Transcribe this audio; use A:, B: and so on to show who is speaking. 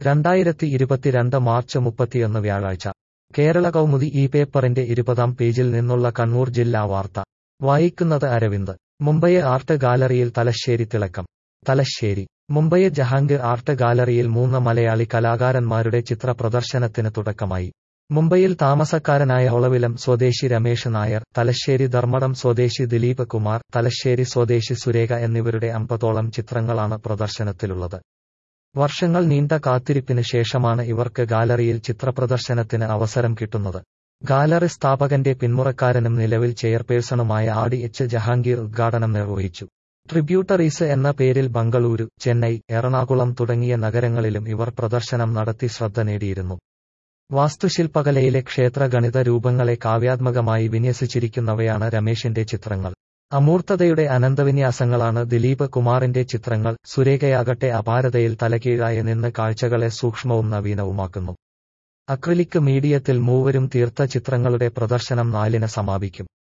A: 2022 March 31 വ്യാഴാഴ്ച കേരള കൗമുദി ഈ പേപ്പറിന്റെ 20-ാം പേജിൽ നിന്നുള്ള കണ്ണൂർ ജില്ലാ വാർത്ത വായിക്കുന്നത് അരവിന്ദ്. മുംബൈ ആർട്ട് ഗാലറിയിൽ തലശ്ശേരി തിളക്കം. തലശ്ശേരി മുംബൈ ജഹാംഗീർ ആർട്ട് ഗാലറിയിൽ 3 മലയാളി കലാകാരന്മാരുടെ ചിത്ര പ്രദർശനത്തിന് തുടക്കമായി. മുംബൈയിൽ താമസക്കാരനായ ഒളവിലം സ്വദേശി രമേശ് നായർ, തലശ്ശേരി ധർമ്മടം സ്വദേശി ദിലീപ് കുമാർ, തലശ്ശേരി സ്വദേശി സുരേഖ എന്നിവരുടെ 50ഓളം ചിത്രങ്ങളാണ് പ്രദർശനത്തിലുള്ളത്. വർഷങ്ങൾ നീണ്ട കാത്തിരിപ്പിന് ശേഷമാണ് ഇവർക്ക് ഗാലറിയിൽ ചിത്രപ്രദർശനത്തിന് അവസരം കിട്ടുന്നത്. ഗാലറി സ്ഥാപകന്റെ പിന്മുറക്കാരനും നിലവിൽ ചെയർപേഴ്സണുമായ ആടി എച്ച് ജഹാംഗീർ ഉദ്ഘാടനം നിർവഹിച്ചു. ട്രിബ്യൂട്ടറീസ് എന്ന പേരിൽ ബംഗളൂരു, ചെന്നൈ, എറണാകുളം തുടങ്ങിയ നഗരങ്ങളിലും ഇവർ പ്രദർശനം നടത്തി ശ്രദ്ധ നേടിയിരുന്നു. വാസ്തുശില്പകലയിലെ ക്ഷേത്ര ഗണിത രൂപങ്ങളെ കാവ്യാത്മകമായി വിന്യസിച്ചിരിക്കുന്നവയാണ് രമേശിന്റെ ചിത്രങ്ങൾ. അമൂർത്തതയുടെ അനന്തവിന്യാസങ്ങളാണ് ദിലീപ് കുമാറിന്റെ ചിത്രങ്ങൾ. സുരേഖയാകട്ടെ അപാരതയിൽ തലകീഴായി നിന്ന് കാഴ്ചകളെ സൂക്ഷ്മവും നവീനവുമാക്കുന്നു. അക്രിലിക് മീഡിയത്തിൽ മൂവരും തീർത്ത ചിത്രങ്ങളുടെ പ്രദർശനം 4-ന് സമാപിക്കും.